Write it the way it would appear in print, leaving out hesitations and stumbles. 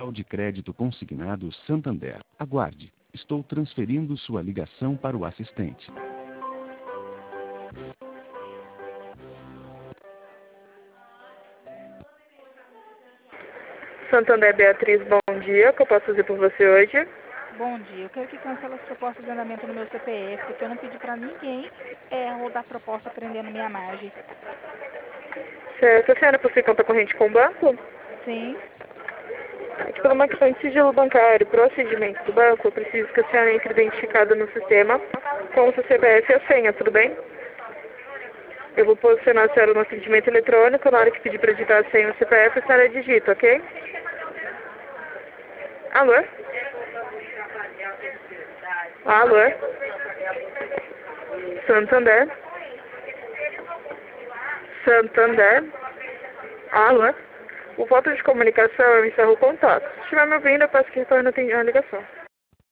Central de Crédito Consignado Santander. Aguarde. Estou transferindo sua ligação para o assistente. Santander Beatriz, bom dia. O que eu posso fazer por você hoje? Bom dia, eu quero que cancele as propostas de andamento no meu CPF, porque eu não pedi para ninguém rodar proposta prendendo minha margem. Certo. A senhora possui conta corrente com o banco? Sim. Aqui por uma questão de sigilo bancário, procedimento do banco, eu preciso que a senhora entre identificada no sistema com o seu CPF e a senha, tudo bem? Eu vou posicionar a senhora no atendimento eletrônico, na hora que pedir para digitar a senha no CPF, a senhora digita, ok? Alô? Alô? Santander? Santander? Alô? O voto de comunicação, eu encerro o contato. Se estiver me ouvindo, eu peço que retorne a ligação.